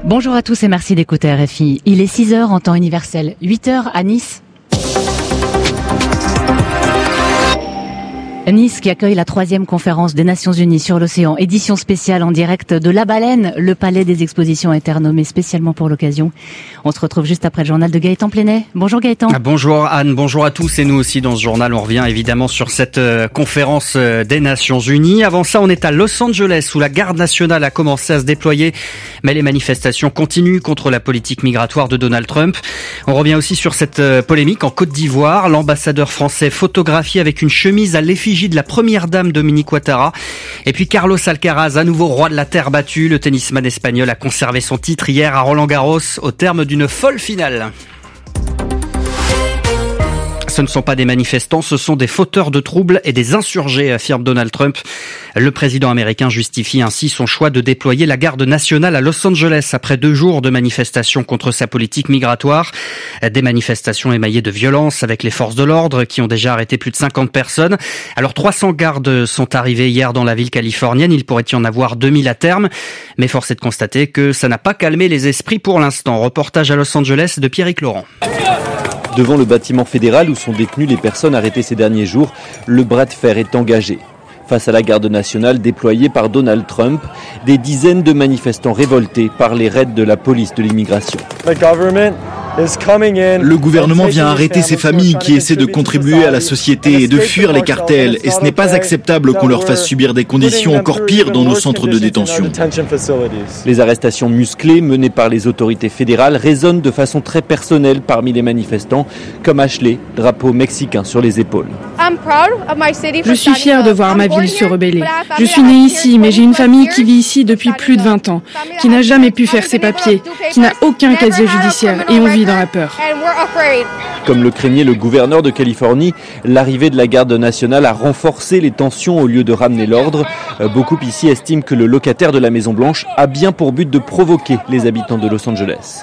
Bonjour à tous et merci d'écouter RFI. Il est 6h en temps universel, 8h à Nice. Nice qui accueille la 3e conférence des Nations Unies sur l'océan, édition spéciale en direct de La Baleine. Le palais des expositions a été renommé spécialement pour l'occasion. On se retrouve juste après le journal de Gaëtan Plénet. Bonjour Gaëtan. Bonjour Anne, bonjour à tous et nous aussi dans ce journal on revient évidemment sur cette conférence des Nations Unies. Avant ça on est à Los Angeles où la garde nationale a commencé à se déployer mais les manifestations continuent contre la politique migratoire de Donald Trump. On revient aussi sur cette polémique en Côte d'Ivoire. L'ambassadeur français photographié avec une chemise à l'effigie de la première dame Dominique Ouattara. Et puis Carlos Alcaraz, à nouveau roi de la terre battue. Le tennisman espagnol a conservé son titre hier à Roland-Garros au terme d'une folle finale. Ce ne sont pas des manifestants, ce sont des fauteurs de troubles et des insurgés, affirme Donald Trump. Le président américain justifie ainsi son choix de déployer la garde nationale à Los Angeles après 2 jours de manifestations contre sa politique migratoire. Des manifestations émaillées de violence avec les forces de l'ordre qui ont déjà arrêté plus de 50 personnes. Alors 300 gardes sont arrivés hier dans la ville californienne, il pourrait y en avoir 2000 à terme. Mais force est de constater que ça n'a pas calmé les esprits pour l'instant. Reportage à Los Angeles de Pierrick Laurent. Devant le bâtiment fédéral où sont détenues les personnes arrêtées ces derniers jours, le bras de fer est engagé. Face à la garde nationale déployée par Donald Trump, des dizaines de manifestants révoltés par les raids de la police de l'immigration. Le gouvernement vient arrêter ces familles qui essaient de contribuer à la société et de fuir les cartels. Et ce n'est pas acceptable qu'on leur fasse subir des conditions encore pires dans nos centres de détention. Les arrestations musclées menées par les autorités fédérales résonnent de façon très personnelle parmi les manifestants, comme Ashley, drapeau mexicain sur les épaules. Je suis fière de voir ma ville se rebeller. Je suis née ici, mais j'ai une famille qui vit ici depuis plus de 20 ans, qui n'a jamais pu faire ses papiers, qui n'a aucun casier judiciaire, et on vit dans la peur. Comme le craignait le gouverneur de Californie, l'arrivée de la garde nationale a renforcé les tensions au lieu de ramener l'ordre. Beaucoup ici estiment que le locataire de la Maison-Blanche a bien pour but de provoquer les habitants de Los Angeles.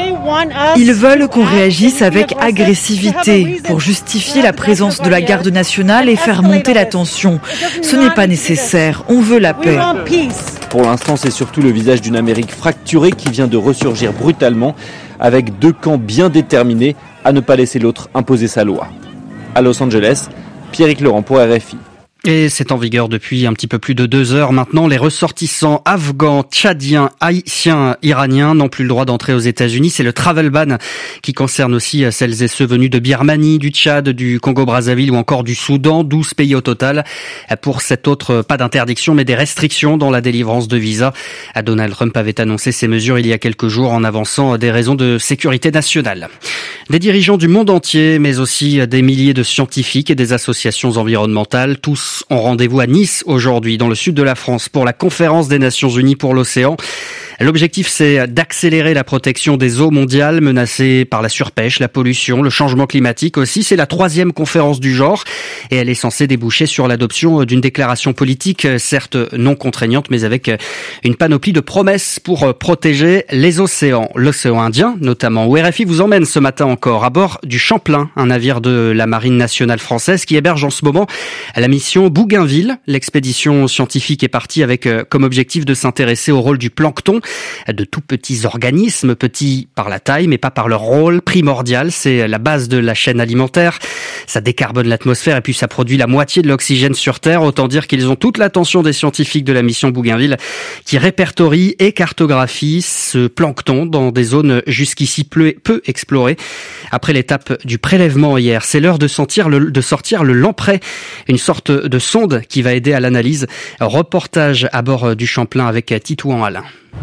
Ils veulent qu'on réagisse avec agressivité pour justifier la présence de la garde nationale et faire monter la tension. Ce n'est pas nécessaire, on veut la paix. Pour l'instant, c'est surtout le visage d'une Amérique fracturée qui vient de ressurgir brutalement, avec 2 camps bien déterminés à ne pas laisser l'autre imposer sa loi. À Los Angeles, Pierrick Laurent pour RFI. Et c'est en vigueur depuis un petit peu plus de 2 heures maintenant. Les ressortissants afghans, tchadiens, haïtiens, iraniens n'ont plus le droit d'entrer aux États-Unis. C'est le travel ban qui concerne aussi celles et ceux venus de Birmanie, du Tchad, du Congo-Brazzaville ou encore du Soudan. 12 pays au total. Pour cet autre, pas d'interdiction mais des restrictions dans la délivrance de visas. Donald Trump avait annoncé ces mesures il y a quelques jours en avançant des raisons de sécurité nationale. Des dirigeants du monde entier mais aussi des milliers de scientifiques et des associations environnementales, tous ont rendez-vous à Nice aujourd'hui, dans le sud de la France, pour la conférence des Nations Unies pour l'océan. L'objectif, c'est d'accélérer la protection des eaux mondiales menacées par la surpêche, la pollution, le changement climatique aussi. C'est la 3e conférence du genre et elle est censée déboucher sur l'adoption d'une déclaration politique, certes non contraignante, mais avec une panoplie de promesses pour protéger les océans. L'océan Indien, notamment, où RFI vous emmène ce matin encore à bord du Champlain, un navire de la Marine nationale française qui héberge en ce moment la mission Bougainville. L'expédition scientifique est partie avec comme objectif de s'intéresser au rôle du plancton, de tout petits organismes, petits par la taille mais pas par leur rôle primordial. C'est la base de la chaîne alimentaire, ça décarbone l'atmosphère et puis ça produit la moitié de l'oxygène sur Terre. Autant dire qu'ils ont toute l'attention des scientifiques de la mission Bougainville qui répertorient et cartographient ce plancton dans des zones jusqu'ici peu explorées. Après l'étape du prélèvement hier, c'est l'heure de sortir le lamprey, une sorte de sonde qui va aider à l'analyse. Reportage à bord du Champlain avec Titouan Alain.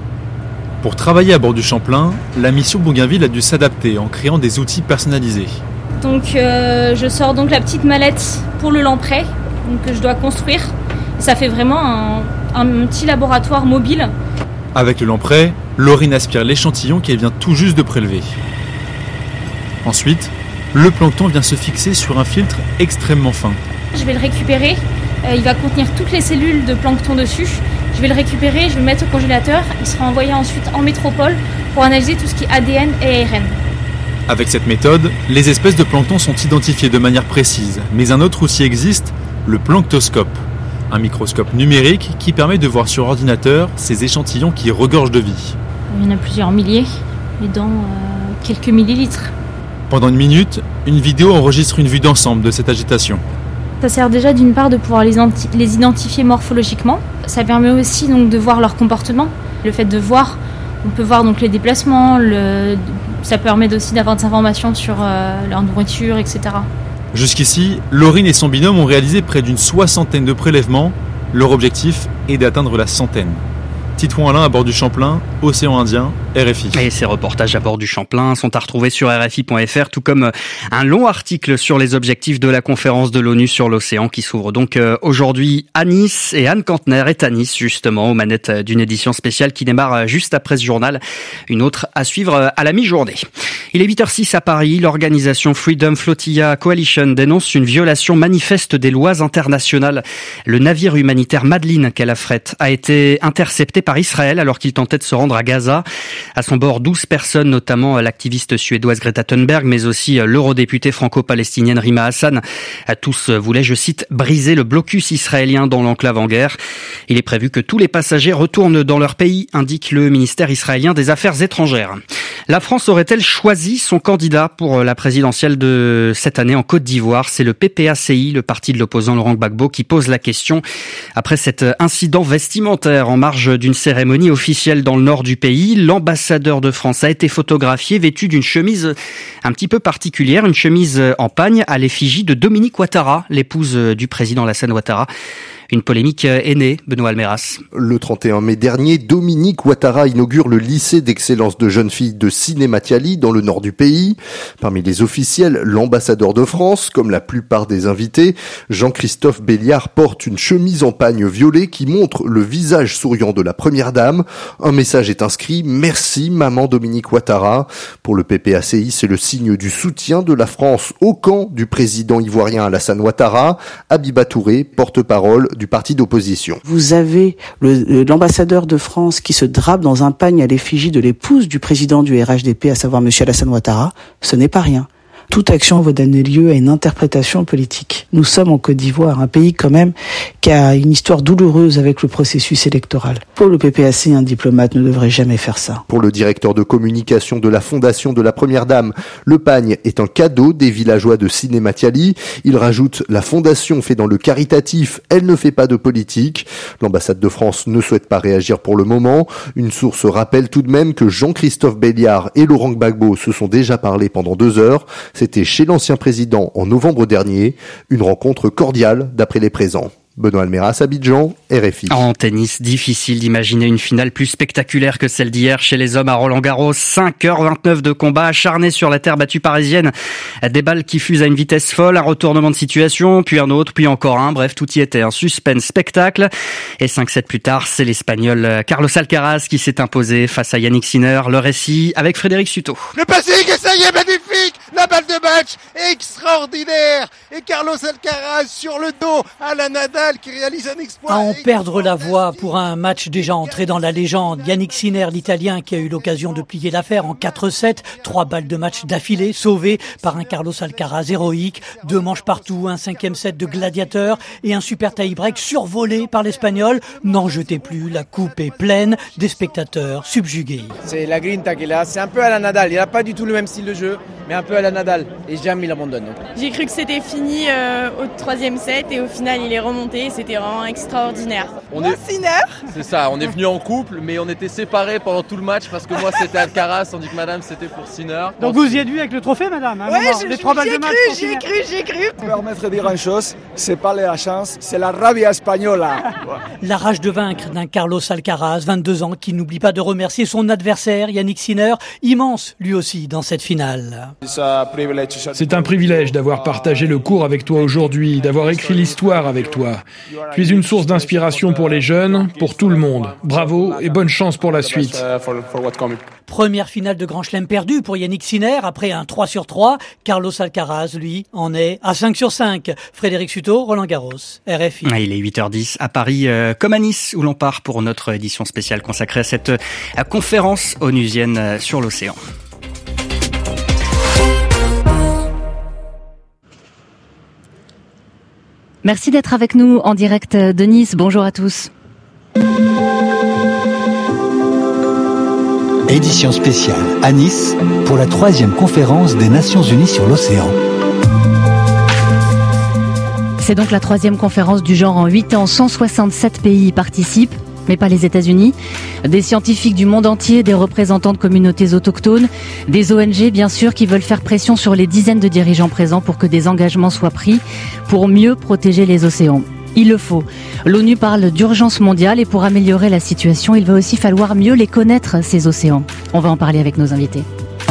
Pour travailler à bord du Champlain, la mission Bougainville a dû s'adapter en créant des outils personnalisés. Donc je sors donc la petite mallette pour le lamprey que je dois construire. Ça fait vraiment un petit laboratoire mobile. Avec le lamprey, Laurine aspire l'échantillon qu'elle vient tout juste de prélever. Ensuite, le plancton vient se fixer sur un filtre extrêmement fin. Je vais le récupérer, il va contenir toutes les cellules de plancton dessus. Je vais le récupérer, je vais le mettre au congélateur. Il sera envoyé ensuite en métropole pour analyser tout ce qui est ADN et ARN. Avec cette méthode, les espèces de plancton sont identifiées de manière précise. Mais un autre outil existe, le planctoscope. Un microscope numérique qui permet de voir sur ordinateur ces échantillons qui regorgent de vie. Il y en a plusieurs milliers, et dans quelques millilitres. Pendant une minute, une vidéo enregistre une vue d'ensemble de cette agitation. Ça sert déjà d'une part de pouvoir les identifier morphologiquement. Ça permet aussi donc de voir leur comportement. Le fait de voir, on peut voir donc les déplacements, ça permet aussi d'avoir des informations sur leur nourriture, etc. Jusqu'ici, Laurine et son binôme ont réalisé près d'une 60aine de prélèvements. Leur objectif est d'atteindre la 100aine. Titouan Alain à bord du Champlain, océan Indien, RFI. Et ces reportages à bord du Champlain sont à retrouver sur RFI.fr, tout comme un long article sur les objectifs de la conférence de l'ONU sur l'océan qui s'ouvre donc aujourd'hui à Nice. Et Anne Kantner est à Nice justement aux manettes d'une édition spéciale qui démarre juste après ce journal. Une autre à suivre à la mi-journée. Il est 8h06 à Paris. L'organisation Freedom Flotilla Coalition dénonce une violation manifeste des lois internationales. Le navire humanitaire Madeleine qu'elle affrète a été intercepté par Israël alors qu'il tentait de se rendre à Gaza. À son bord, 12 personnes, notamment l'activiste suédoise Greta Thunberg, mais aussi l'eurodéputée franco-palestinienne Rima Hassan. Tous voulaient, je cite, briser le blocus israélien dans l'enclave en guerre. Il est prévu que tous les passagers retournent dans leur pays, indique le ministère israélien des Affaires étrangères. La France aurait-elle choisi son candidat pour la présidentielle de cette année en Côte d'Ivoire? C'est le PPACI, le parti de l'opposant Laurent Gbagbo, qui pose la question après cet incident vestimentaire en marge d'une cérémonie officielle dans le nord du pays. L'ambassadeur de France a été photographié vêtu d'une chemise un petit peu particulière, une chemise en pagne à l'effigie de Dominique Ouattara, l'épouse du président Alassane Ouattara. Une polémique est née, Benoît Almeras. Le 31 mai dernier, Dominique Ouattara inaugure le lycée d'excellence de jeunes filles de Sinématiali dans le nord du pays. Parmi les officiels, l'ambassadeur de France, comme la plupart des invités, Jean-Christophe Béliard porte une chemise en pagne violet qui montre le visage souriant de la première dame. Un message est inscrit « Merci maman Dominique Ouattara ». Pour le PPACI, c'est le signe du soutien de la France au camp du président ivoirien Alassane Ouattara. Habiba Touré, porte-parole du parti d'opposition. Vous avez l'ambassadeur de France qui se drape dans un pagne à l'effigie de l'épouse du président du RHDP, à savoir M. Alassane Ouattara. Ce n'est pas rien. Toute action va donner lieu à une interprétation politique. Nous sommes en Côte d'Ivoire, un pays quand même qui a une histoire douloureuse avec le processus électoral. Pour le PPAC, un diplomate ne devrait jamais faire ça. Pour le directeur de communication de la Fondation de la Première Dame, le pagne est un cadeau des villageois de Sinématiali. Il rajoute « La Fondation fait dans le caritatif, elle ne fait pas de politique ». L'ambassade de France ne souhaite pas réagir pour le moment. Une source rappelle tout de même que Jean-Christophe Béliard et Laurent Gbagbo se sont déjà parlé pendant 2 heures. C'était chez l'ancien président en novembre dernier, une rencontre cordiale d'après les présents. Benoît Almeras, Abidjan, RFI. En tennis, difficile d'imaginer une finale plus spectaculaire que celle d'hier chez les hommes à Roland-Garros. 5h29 de combat acharné sur la terre battue parisienne. Des balles qui fusent à une vitesse folle, un retournement de situation, puis un autre, puis encore un. Bref, tout y était un suspense spectacle. Et 5-7 plus tard, c'est l'Espagnol Carlos Alcaraz qui s'est imposé face à Yannick Sinner. Le récit avec Frédéric Sutot. Le passing, et ça y est, magnifique! La balle de match extraordinaire! Et Carlos Alcaraz sur le dos à la Nadal qui réalise un exploit. À en perdre la voix pour un match déjà entré dans la légende. Yannick Sinner, l'Italien, qui a eu l'occasion de plier l'affaire en 4-7, 3 balles de match d'affilée, sauvées par un Carlos Alcaraz héroïque, 2 manches partout, un 5e set de gladiateur et un super tie-break survolé par l'Espagnol. N'en jetez plus, la coupe est pleine, des spectateurs subjugués. C'est la grinta qu'il a, c'est un peu à la Nadal, il n'a pas du tout le même style de jeu, mais un peu à la Nadal, et jamais il abandonne. J'ai cru que c'était fini au 3e set et au final il est remonté. C'était vraiment extraordinaire. C'est ça, on est venu en couple, mais on était séparés pendant tout le match parce que moi c'était Alcaraz, tandis que madame c'était pour Sinner. Donc vous y êtes vu avec le trophée, madame? Ouais, les 3 balles de match. J'ai cru. Je peux permettre de dire une chose, c'est pas la chance, c'est la rabia espagnola. La rage de vaincre d'un Carlos Alcaraz, 22 ans, qui n'oublie pas de remercier son adversaire, Yannick Sinner, immense lui aussi dans cette finale. C'est un privilège d'avoir partagé le cours avec toi aujourd'hui, d'avoir écrit l'histoire avec toi. Tu es une source d'inspiration pour les jeunes, pour tout le monde. Bravo et bonne chance pour la suite. Première finale de Grand Chelem perdue pour Yannick Sinner après un 3/3. Carlos Alcaraz, lui, en est à 5/5. Frédéric Sutot, Roland-Garros, RFI. Il est 8h10 à Paris comme à Nice où l'on part pour notre édition spéciale consacrée à cette conférence onusienne sur l'océan. Merci d'être avec nous en direct de Nice. Bonjour à tous. édition spéciale à Nice pour la 3e conférence des Nations Unies sur l'océan. C'est donc la 3e conférence du genre en 8 ans. 167 pays y participent, mais pas les États-Unis. Des scientifiques du monde entier, des représentants de communautés autochtones, des ONG bien sûr qui veulent faire pression sur les dizaines de dirigeants présents pour que des engagements soient pris pour mieux protéger les océans. Il le faut. L'ONU parle d'urgence mondiale et pour améliorer la situation, il va aussi falloir mieux les connaître, ces océans. On va en parler avec nos invités.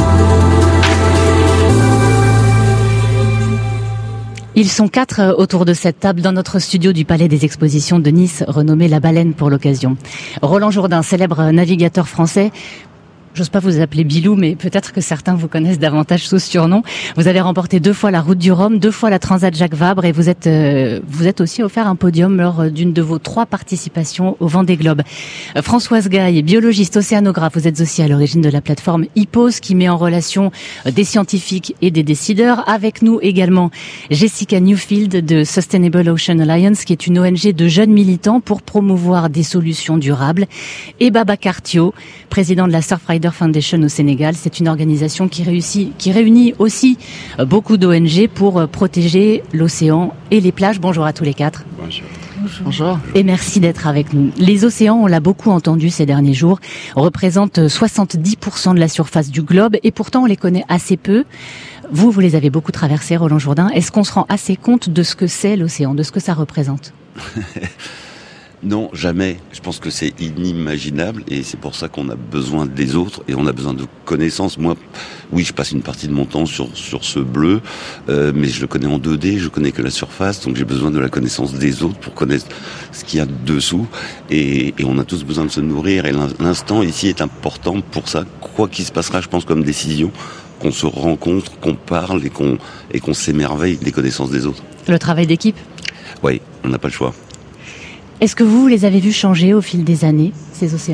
Ils sont 4 autour de cette table dans notre studio du Palais des Expositions de Nice, renommé La Baleine pour l'occasion. Roland Jourdain, célèbre navigateur français. J'ose pas vous appeler Bilou, mais peut-être que certains vous connaissent davantage sous ce surnom. Vous avez remporté 2 fois la Route du Rhum, 2 fois la Transat Jacques Vabre et vous êtes aussi offert un podium lors d'une de vos 3 participations au Vendée Globe. Françoise Gaille, biologiste, océanographe, vous êtes aussi à l'origine de la plateforme IPOS qui met en relation des scientifiques et des décideurs. Avec nous également Jessica Newfield de Sustainable Ocean Alliance qui est une ONG de jeunes militants pour promouvoir des solutions durables. Et Babacar Thio, président de la Surfrider Foundation au Sénégal. C'est une organisation qui réunit aussi beaucoup d'ONG pour protéger l'océan et les plages. Bonjour à tous les 4. Bonjour. Bonjour. Et merci d'être avec nous. Les océans, on l'a beaucoup entendu ces derniers jours, représentent 70% de la surface du globe et pourtant on les connaît assez peu. Vous les avez beaucoup traversés, Roland Jourdain. Est-ce qu'on se rend assez compte de ce que c'est l'océan, de ce que ça représente ? Non, jamais. Je pense que c'est inimaginable et c'est pour ça qu'on a besoin des autres et on a besoin de connaissances. Moi, oui, je passe une partie de mon temps sur ce bleu, mais je le connais en 2D, je connais que la surface, donc j'ai besoin de la connaissance des autres pour connaître ce qu'il y a dessous et on a tous besoin de se nourrir et l'instant ici est important pour ça. Quoi qu'il se passera, je pense, comme décision, qu'on se rencontre, qu'on parle et qu'on s'émerveille des connaissances des autres. Le travail d'équipe ? Oui, on n'a pas le choix. Est-ce que vous les avez vus changer au fil des années, ces océans ?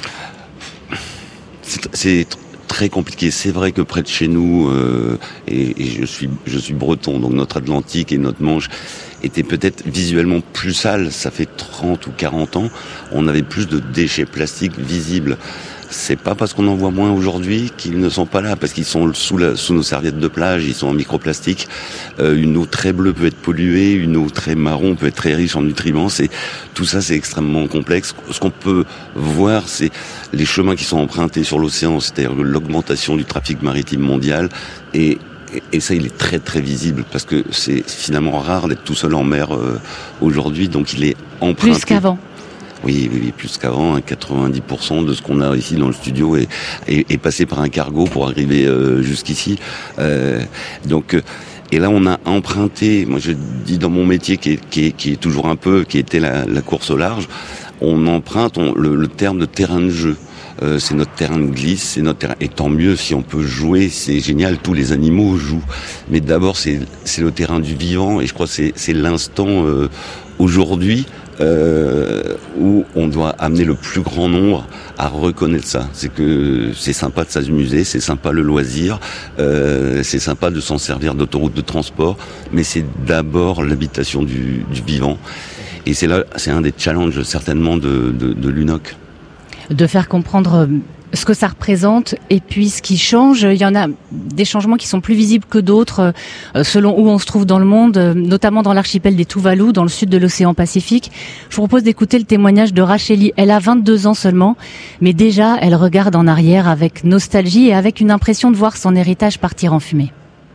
C'est très compliqué. C'est vrai que près de chez nous, et je suis breton, donc notre Atlantique et notre Manche étaient peut-être visuellement plus sales. Ça fait 30 ou 40 ans, on avait plus de déchets plastiques visibles. C'est pas parce qu'on en voit moins aujourd'hui qu'ils ne sont pas là, parce qu'ils sont sous nos serviettes de plage, ils sont en microplastique. Une eau très bleue peut être polluée, une eau très marron peut être très riche en nutriments. Tout ça, c'est extrêmement complexe. Ce qu'on peut voir, c'est les chemins qui sont empruntés sur l'océan, c'est-à-dire l'augmentation du trafic maritime mondial. Et ça, il est très très visible, parce que c'est finalement rare d'être tout seul en mer aujourd'hui, donc il est emprunté. Plus qu'avant. Oui, plus qu'avant, 90% de ce qu'on a ici dans le studio est passé par un cargo pour arriver jusqu'ici. Et là, on a emprunté, moi je dis dans mon métier qui est toujours un peu, qui était la course au large, on emprunte le terme de terrain de jeu. C'est notre terrain de glisse, c'est notre terrain. Et tant mieux si on peut jouer, c'est génial, tous les animaux jouent. Mais d'abord, c'est le terrain du vivant, et je crois que c'est l'instant aujourd'hui où on doit amener le plus grand nombre à reconnaître ça. C'est que c'est sympa de s'amuser, c'est sympa le loisir, c'est sympa de s'en servir d'autoroute de transport, mais c'est d'abord l'habitation du vivant. Et c'est un des challenges certainement de l'UNOC. De faire comprendre ce que ça représente et puis ce qui change. Il y en a des changements qui sont plus visibles que d'autres selon où on se trouve dans le monde, notamment dans l'archipel des Tuvalu, dans le sud de l'océan Pacifique. Je vous propose d'écouter le témoignage de Racheli. Elle a 22 ans seulement, mais déjà elle regarde en arrière avec nostalgie et avec une impression de voir son héritage partir en fumée.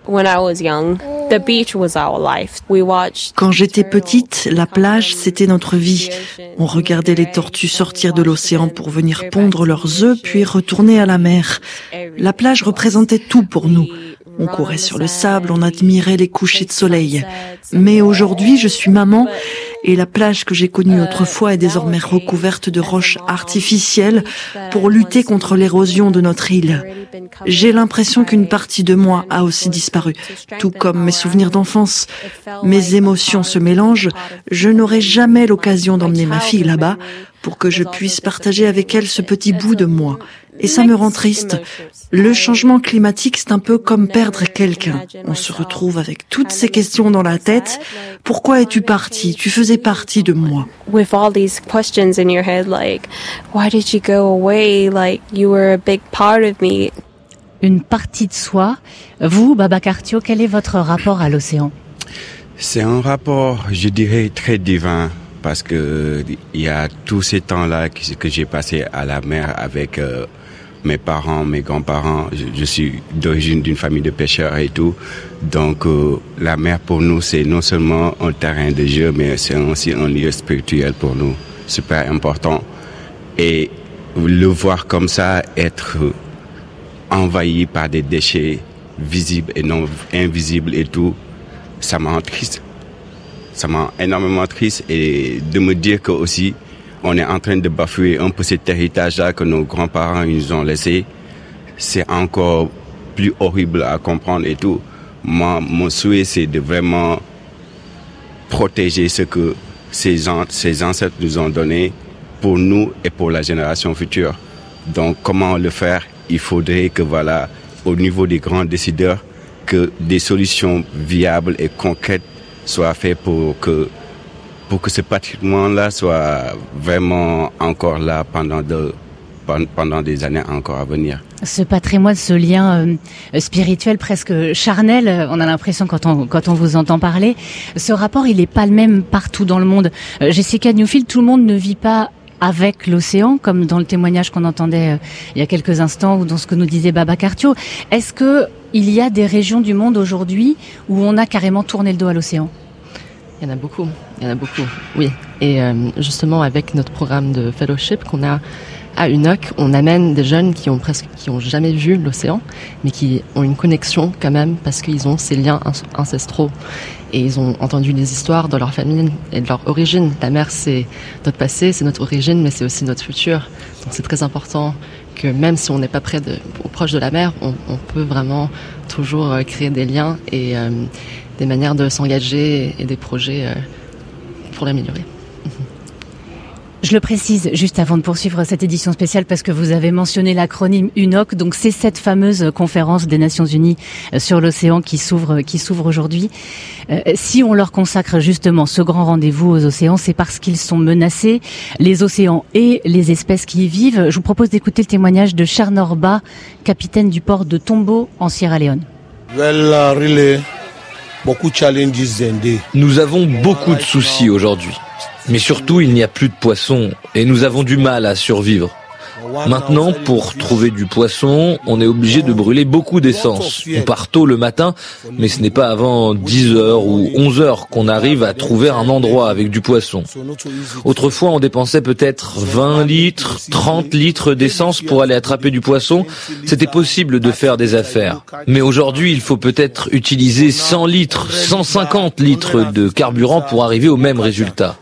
Quand j'étais petite, la plage, c'était notre vie. On regardait les tortues sortir de l'océan pour venir pondre leurs œufs, puis retourner à la mer. La plage représentait tout pour nous. On courait sur le sable, on admirait les couchers de soleil. Mais aujourd'hui, je suis maman et la plage que j'ai connue autrefois est désormais recouverte de roches artificielles pour lutter contre l'érosion de notre île. J'ai l'impression qu'une partie de moi a aussi disparu, tout comme mes souvenirs d'enfance. Mes émotions se mélangent. Je n'aurai jamais l'occasion d'emmener ma fille là-bas pour que je puisse partager avec elle ce petit bout de moi. Et ça me rend triste. Le changement climatique, c'est un peu comme perdre quelqu'un. On se retrouve avec toutes ces questions dans la tête. Pourquoi es-tu parti? Tu faisais partie de moi. With all these questions in your head, like, why did you go away? Like, you were a big part of me. Une partie de soi. Vous, Babacar Thio, quel est votre rapport à l'océan? C'est un rapport, je dirais, très divin, parce que il y a tous ces temps-là que j'ai passé à la mer avec mes parents, mes grands-parents. Je suis d'origine d'une famille de pêcheurs et tout. Donc, la mer pour nous, c'est non seulement un terrain de jeu, mais c'est aussi un lieu spirituel pour nous. Super important. Et le voir comme ça, être envahi par des déchets visibles et non invisibles et tout, ça m'a rend triste. Ça m'a énormément triste, et de me dire que aussi on est en train de bafouer un peu cet héritage-là que nos grands-parents nous ont laissé, c'est encore plus horrible à comprendre et tout. Moi, mon souhait, c'est de vraiment protéger ce que ces ancêtres nous ont donné pour nous et pour la génération future. Donc, comment le faire? Il faudrait que, voilà, au niveau des grands décideurs, que des solutions viables et concrètes soient faites pour que ce patrimoine-là soit vraiment encore là pendant des années encore à venir. Ce patrimoine, ce lien spirituel presque charnel, on a l'impression quand on vous entend parler. Ce rapport, il n'est pas le même partout dans le monde. Jessica Newfield, tout le monde ne vit pas avec l'océan, comme dans le témoignage qu'on entendait il y a quelques instants ou dans ce que nous disait Babacar Thio. Est-ce que il y a des régions du monde aujourd'hui où on a carrément tourné le dos à l'océan? Il y en a beaucoup, oui. Et justement, avec notre programme de fellowship qu'on a à UNOC, on amène des jeunes qui ont jamais vu l'océan, mais qui ont une connexion quand même parce qu'ils ont ces liens ancestraux. Et ils ont entendu des histoires de leur famille et de leur origine. La mer, c'est notre passé, c'est notre origine, mais c'est aussi notre futur. Donc c'est très important que même si on n'est pas proche de la mer, on peut vraiment toujours créer des liens et des manières de s'engager et des projets pour l'améliorer. Je le précise juste avant de poursuivre cette édition spéciale parce que vous avez mentionné l'acronyme UNOC. Donc c'est cette fameuse conférence des Nations Unies sur l'océan qui s'ouvre aujourd'hui. Si on leur consacre justement ce grand rendez-vous aux océans, c'est parce qu'ils sont menacés, les océans et les espèces qui y vivent. Je vous propose d'écouter le témoignage de Charnor Ba, capitaine du port de Tombo en Sierra Leone. Nous avons beaucoup de soucis aujourd'hui. Mais surtout, il n'y a plus de poissons et nous avons du mal à survivre. Maintenant, pour trouver du poisson, on est obligé de brûler beaucoup d'essence. On part tôt le matin, mais ce n'est pas avant 10h ou 11h qu'on arrive à trouver un endroit avec du poisson. Autrefois, on dépensait peut-être 20 litres, 30 litres d'essence pour aller attraper du poisson. C'était possible de faire des affaires. Mais aujourd'hui, il faut peut-être utiliser 100 litres, 150 litres de carburant pour arriver au même résultat.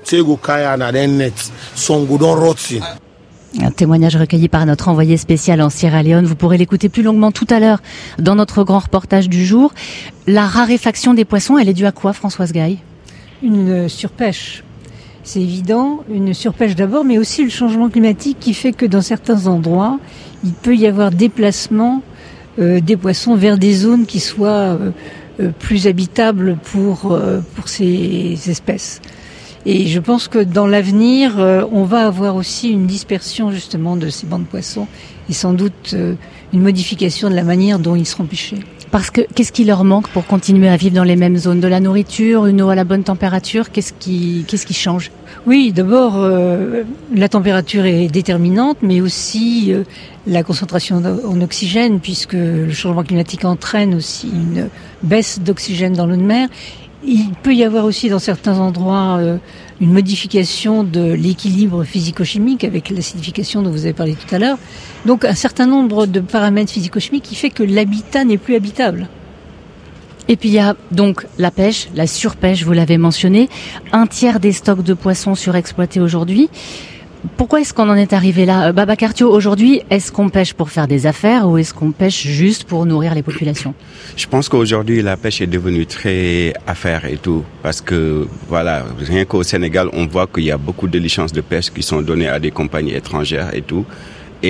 Un témoignage recueilli par notre envoyé spécial en Sierra Leone. Vous pourrez l'écouter plus longuement tout à l'heure dans notre grand reportage du jour. La raréfaction des poissons, elle est due à quoi, Françoise Gaille? Une surpêche. C'est évident, une surpêche d'abord, mais aussi le changement climatique qui fait que dans certains endroits, il peut y avoir déplacement des poissons vers des zones qui soient plus habitables pour ces espèces. Et je pense que dans l'avenir, on va avoir aussi une dispersion justement de ces bancs de poissons et sans doute une modification de la manière dont ils seront pêchés. Parce que qu'est-ce qui leur manque pour continuer à vivre dans les mêmes zones? De la nourriture, une eau à la bonne température? Qu'est-ce qui change? Oui, d'abord, la température est déterminante, mais aussi la concentration en oxygène, puisque le changement climatique entraîne aussi une baisse d'oxygène dans l'eau de mer. Il peut y avoir aussi dans certains endroits une modification de l'équilibre physico-chimique avec l'acidification dont vous avez parlé tout à l'heure. Donc un certain nombre de paramètres physico-chimiques qui fait que l'habitat n'est plus habitable. Et puis il y a donc la pêche, la surpêche, vous l'avez mentionné. 1/3 des stocks de poissons surexploités aujourd'hui. Pourquoi est-ce qu'on en est arrivé là? Babacar Thio, aujourd'hui, est-ce qu'on pêche pour faire des affaires ou est-ce qu'on pêche juste pour nourrir les populations? Je pense qu'aujourd'hui, la pêche est devenue très affaire et tout. Parce que, voilà, rien qu'au Sénégal, on voit qu'il y a beaucoup de licences de pêche qui sont données à des compagnies étrangères et tout. Et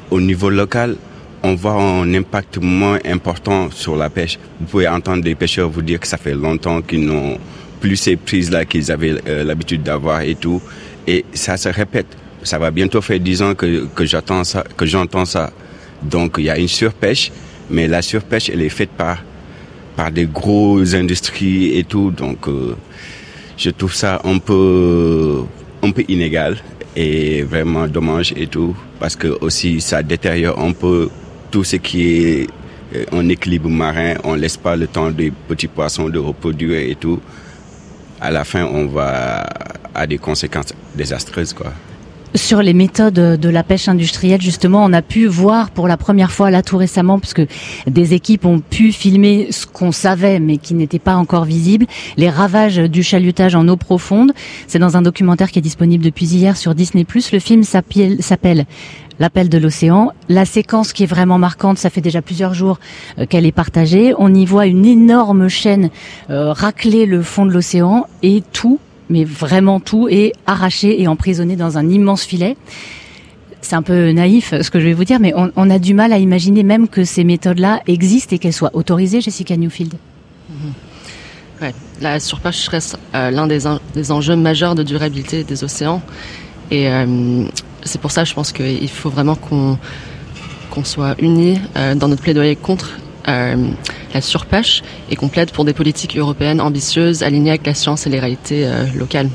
au niveau local, on voit un impact moins important sur la pêche. Vous pouvez entendre des pêcheurs vous dire que ça fait longtemps qu'ils n'ont plus ces prises-là qu'ils avaient l'habitude d'avoir et tout. Et ça se répète. Ça va bientôt faire 10 ans que j'entends ça. Donc il y a une surpêche, mais la surpêche, elle est faite par des grosses industries et tout. Donc je trouve ça un peu inégal et vraiment dommage et tout, parce que aussi ça détériore un peu tout ce qui est en équilibre marin. On laisse pas le temps des petits poissons de reproduire et tout. À la fin, on va à des conséquences désastreuses, quoi. Sur les méthodes de la pêche industrielle, justement, on a pu voir pour la première fois là tout récemment, parce que des équipes ont pu filmer ce qu'on savait mais qui n'était pas encore visible, les ravages du chalutage en eau profonde. C'est dans un documentaire qui est disponible depuis hier sur Disney+. Le film s'appelle L'appel de l'océan. La séquence qui est vraiment marquante, ça fait déjà plusieurs jours qu'elle est partagée. On y voit une énorme chaîne racler le fond de l'océan et tout, mais vraiment tout, est arraché et emprisonné dans un immense filet. C'est un peu naïf ce que je vais vous dire, mais on a du mal à imaginer même que ces méthodes-là existent et qu'elles soient autorisées, Jessica Newfield. Ouais, la surpêche reste l'un des enjeux majeurs de durabilité des océans. Et c'est pour ça, je pense qu'il faut vraiment qu'on soit unis dans notre plaidoyer contre la surpêche et qu'on plaide pour des politiques européennes ambitieuses, alignées avec la science et les réalités locales.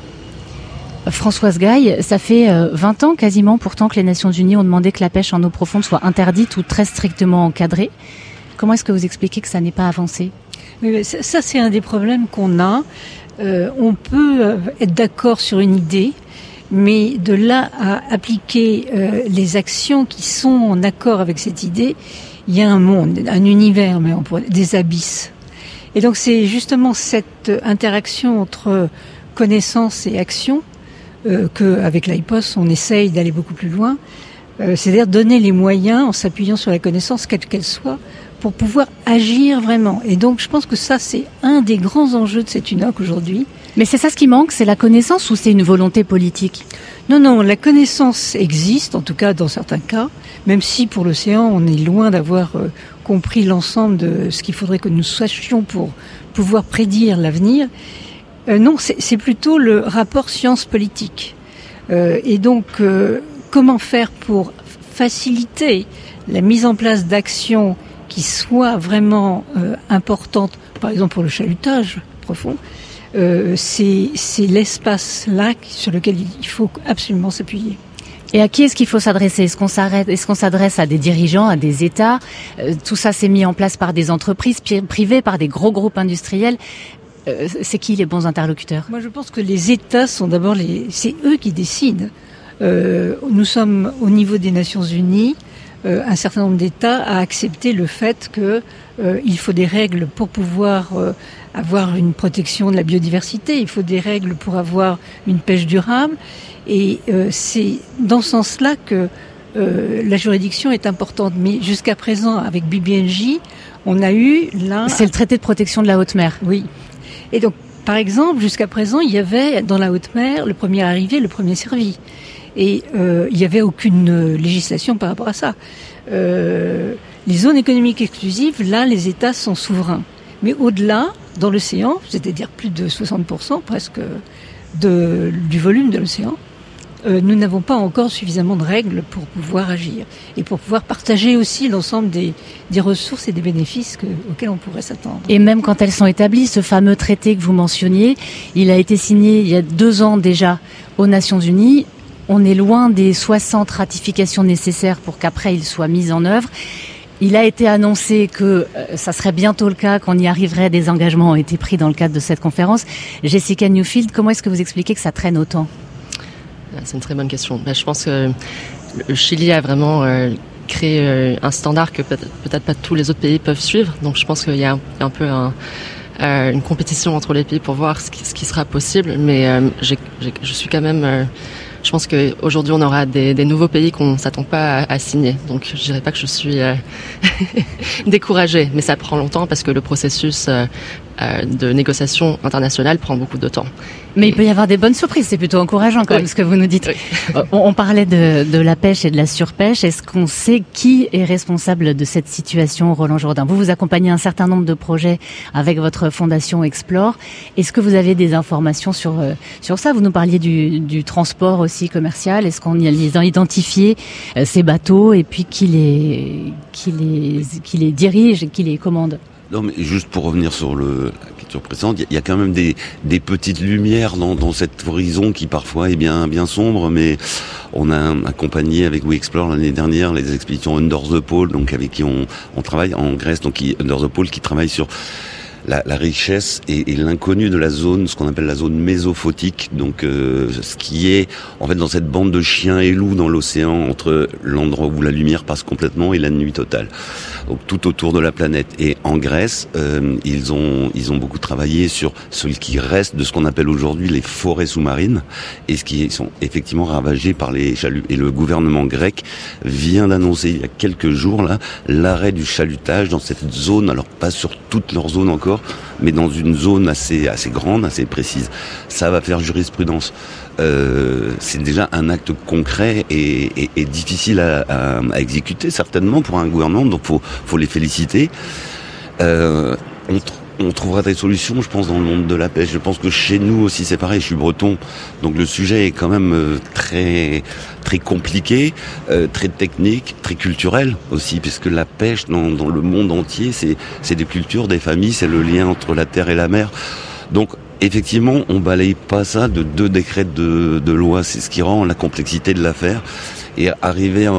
Françoise Gaille, ça fait 20 ans quasiment pourtant que les Nations Unies ont demandé que la pêche en eau profonde soit interdite ou très strictement encadrée. Comment est-ce que vous expliquez que ça n'ait pas avancé ? Oui, ça c'est un des problèmes qu'on a. On peut être d'accord sur une idée, mais de là à appliquer les actions qui sont en accord avec cette idée, il y a un monde, un univers, mais des abysses. Et donc c'est justement cette interaction entre connaissance et action qu'avec l'IPOS on essaye d'aller beaucoup plus loin, c'est-à-dire donner les moyens en s'appuyant sur la connaissance, quelle qu'elle soit, pour pouvoir agir vraiment. Et donc je pense que ça c'est un des grands enjeux de cette UNOC aujourd'hui. Mais c'est ça ce qui manque, c'est la connaissance ou c'est une volonté politique ? Non, la connaissance existe, en tout cas dans certains cas, même si pour l'océan on est loin d'avoir compris l'ensemble de ce qu'il faudrait que nous sachions pour pouvoir prédire l'avenir. Non, c'est plutôt le rapport science-politique. Et donc, comment faire pour faciliter la mise en place d'actions qui soient vraiment importantes, par exemple pour le chalutage profond, c'est l'espace-là sur lequel il faut absolument s'appuyer. Et à qui est-ce qu'il faut s'adresser ? Est-ce qu'on s'adresse à des dirigeants, à des États ? Tout ça s'est mis en place par des entreprises privées, par des gros groupes industriels. C'est qui les bons interlocuteurs ? Moi, je pense que les États sont d'abord c'est eux qui décident. Nous sommes au niveau des Nations Unies. Un certain nombre d'États a accepté le fait que il faut des règles pour pouvoir avoir une protection de la biodiversité. Il faut des règles pour avoir une pêche durable. Et c'est dans ce sens-là que la juridiction est importante. Mais jusqu'à présent, avec BBNJ, on a eu là... C'est le traité de protection de la haute mer. Oui. Et donc, par exemple, jusqu'à présent, il y avait dans la haute mer le premier arrivé, le premier servi. Et il n'y avait aucune législation par rapport à ça. Les zones économiques exclusives, là, les États sont souverains. Mais au-delà, dans l'océan, c'est-à-dire plus de 60% presque du volume de l'océan, nous n'avons pas encore suffisamment de règles pour pouvoir agir et pour pouvoir partager aussi l'ensemble des ressources et des bénéfices auxquels on pourrait s'attendre. Et même quand elles sont établies, ce fameux traité que vous mentionniez, il a été signé il y a 2 ans déjà aux Nations Unies. On est loin des 60 ratifications nécessaires pour qu'après il soit mis en œuvre. Il a été annoncé que ça serait bientôt le cas, qu'on y arriverait. Des engagements ont été pris dans le cadre de cette conférence. Jessica Newfield, comment est-ce que vous expliquez que ça traîne autant ? C'est une très bonne question. Je pense que le Chili a vraiment créé un standard que peut-être pas tous les autres pays peuvent suivre. Donc je pense qu'il y a un peu une compétition entre les pays pour voir ce qui sera possible. Mais je suis quand même... je pense qu'aujourd'hui on aura des nouveaux pays qu'on s'attend pas à signer. Donc je dirais pas que je suis découragée, mais ça prend longtemps parce que le processus de négociation internationale prend beaucoup de temps. Mais il peut y avoir des bonnes surprises, c'est plutôt encourageant quand même ce que vous nous dites. Oui. On parlait de la pêche et de la surpêche. Est-ce qu'on sait qui est responsable de cette situation, Roland Jourdain? Vous accompagnez un certain nombre de projets avec votre fondation Explore. Est-ce que vous avez des informations sur ça? Vous nous parliez du transport aussi commercial. Est-ce qu'on a identifié ces bateaux et puis qui les dirige et qui les commande? Non, mais juste pour revenir sur la question précédente, il y a quand même des petites lumières dans cet horizon qui parfois est bien sombre, mais on a accompagné avec We Explore l'année dernière les expéditions Under the Pole, donc avec qui on travaille en Grèce, donc Under the Pole qui travaille sur la richesse et l'inconnu de la zone, ce qu'on appelle la zone mésophotique, donc ce qui est en fait dans cette bande de chiens et loups dans l'océan entre l'endroit où la lumière passe complètement et la nuit totale. Donc tout autour de la planète. Et en Grèce, ils ont beaucoup travaillé sur ce qui reste de ce qu'on appelle aujourd'hui les forêts sous-marines et ce qui sont effectivement ravagés par les chaluts. Et le gouvernement grec vient d'annoncer il y a quelques jours là l'arrêt du chalutage dans cette zone, alors pas sur toute leur zone encore, mais dans une zone assez grande, assez précise. Ça va faire jurisprudence. C'est déjà un acte concret et difficile à exécuter certainement pour un gouvernement, donc faut les féliciter. On trouvera des solutions, je pense, dans le monde de la pêche. Je pense que chez nous aussi c'est pareil, je suis breton, donc le sujet est quand même très très compliqué, très technique, très culturel aussi, puisque la pêche dans le monde entier, c'est des cultures, des familles, c'est le lien entre la terre et la mer. Donc effectivement, on balaye pas ça de 2 décrets de loi, c'est ce qui rend la complexité de l'affaire. Et arriver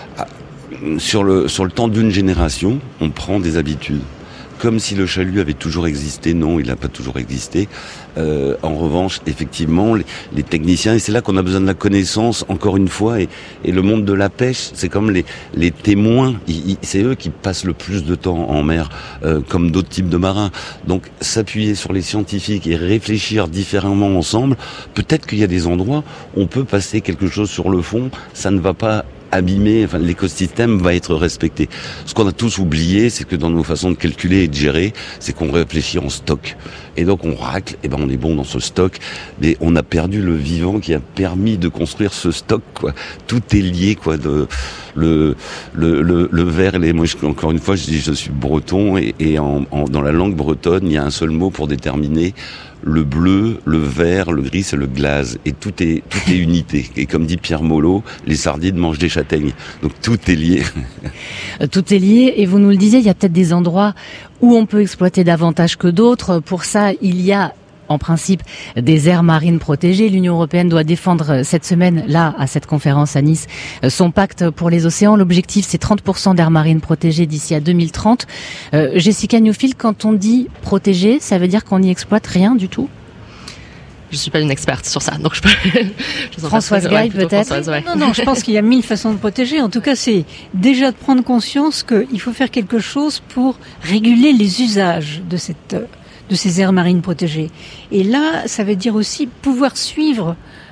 sur le temps d'une génération, on prend des habitudes. Comme si le chalut avait toujours existé. Non, il n'a pas toujours existé. En revanche, effectivement, les techniciens, et c'est là qu'on a besoin de la connaissance, encore une fois, et le monde de la pêche, c'est comme les témoins, c'est eux qui passent le plus de temps en mer, comme d'autres types de marins. Donc, s'appuyer sur les scientifiques et réfléchir différemment ensemble, peut-être qu'il y a des endroits où on peut passer quelque chose sur le fond, ça ne va pas abîmer, enfin l'écosystème va être respecté. Ce qu'on a tous oublié, c'est que dans nos façons de calculer et de gérer, c'est qu'on réfléchit en stock. Et donc on racle, et on est bon dans ce stock, mais on a perdu le vivant qui a permis de construire ce stock, quoi. Tout est lié, quoi. Le vert et moi, encore une fois, je dis je suis breton et dans la langue bretonne, il y a un seul mot pour déterminer le bleu, le vert, le gris, c'est le glaze. Et tout est unité. Et comme dit Pierre Molot, les sardines mangent des châtaignes. Donc tout est lié. Tout est lié. Et vous nous le disiez, il y a peut-être des endroits où on peut exploiter davantage que d'autres. Pour ça, il y a en principe des aires marines protégées. L'Union européenne doit défendre cette semaine, là, à cette conférence à Nice, son pacte pour les océans. L'objectif, c'est 30% d'aires marines protégées d'ici à 2030. Jessica Newfield, quand on dit protégé, ça veut dire qu'on n'y exploite rien du tout? Je suis pas une experte sur ça, donc je peux... Françoise Gaille, peut-être? Non, je pense qu'il y a 1000 façons de protéger. En tout cas, c'est déjà de prendre conscience qu'il faut faire quelque chose pour réguler les usages de ces aires marines protégées. Et là, ça veut dire aussi pouvoir suivre,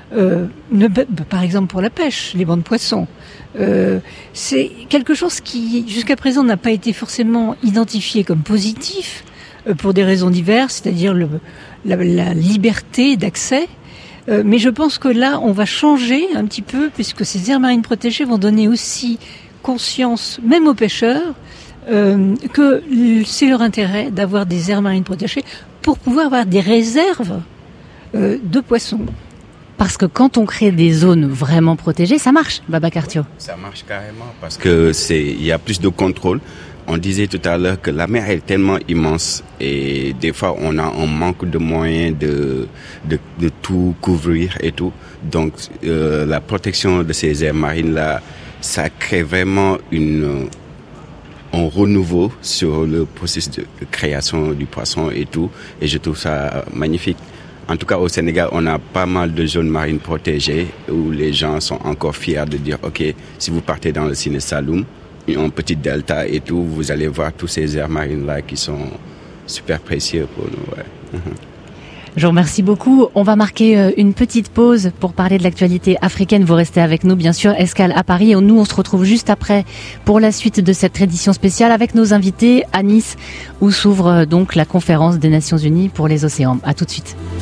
par exemple pour la pêche, les bancs de poissons. C'est quelque chose qui, jusqu'à présent, n'a pas été forcément identifié comme positif, pour des raisons diverses, c'est-à-dire la liberté d'accès. Mais je pense que là, on va changer un petit peu, puisque ces aires marines protégées vont donner aussi conscience, même aux pêcheurs, que c'est leur intérêt d'avoir des aires marines protégées pour pouvoir avoir des réserves de poissons. Parce que quand on crée des zones vraiment protégées, ça marche, Baba Cartio. Ça marche carrément parce que il y a plus de contrôle. On disait tout à l'heure que la mer est tellement immense et des fois on manque de moyens de tout couvrir et tout. Donc la protection de ces aires marines là, ça crée vraiment un renouveau sur le processus de création du poisson et tout. Et je trouve ça magnifique. En tout cas, au Sénégal, on a pas mal de zones marines protégées où les gens sont encore fiers de dire, OK, si vous partez dans le Sine Saloum, un petit delta et tout, vous allez voir tous ces aires marines-là qui sont super précieux pour nous. Ouais. Je vous remercie beaucoup. On va marquer une petite pause pour parler de l'actualité africaine. Vous restez avec nous, bien sûr. Escale à Paris. Et nous, on se retrouve juste après pour la suite de cette édition spéciale avec nos invités à Nice, où s'ouvre donc la conférence des Nations Unies pour les océans. À tout de suite.